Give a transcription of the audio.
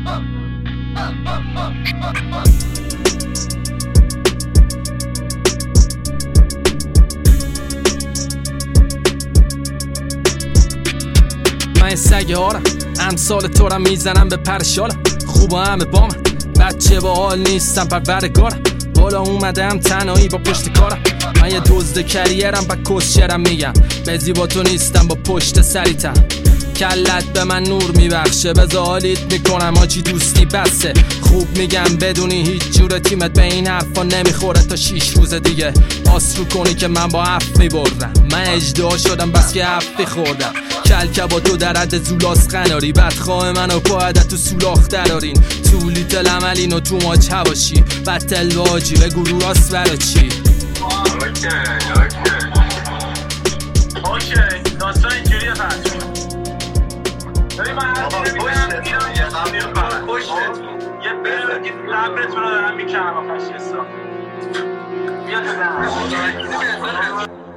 من سگ هارم امثال تو را میزنم به پرشالم خوبا همه با من بچه با حال نیستم پروردگارم بالا اومدم تنهایی با پشت کارم من یه دزد کریرم و کسشرم میگم به زیبا تو نیستم با پشت سریتم کلت به من نور میبخشه بذار حالیت میکنم آجی دوستی بسه خوب میگم بدونی هیچ جور تیمت به این حرفا نمیخوره تا 6 روز دیگه آس رو کنی که من با هفت میبردم من اجدها شدم بس که هفتی خوردم کلکبا تو در حد زولاس قناری بدخواه منو باید تو سولاخ درارین تولی تل عملین و تو ماچ هواشی بطل واجی به گروه راست برا چی اوکی داستان اینجوریه پس داری من هر دیره میبینم ایران یه برگید لبرتون رو دارم میکنم آخش حساب بیا تو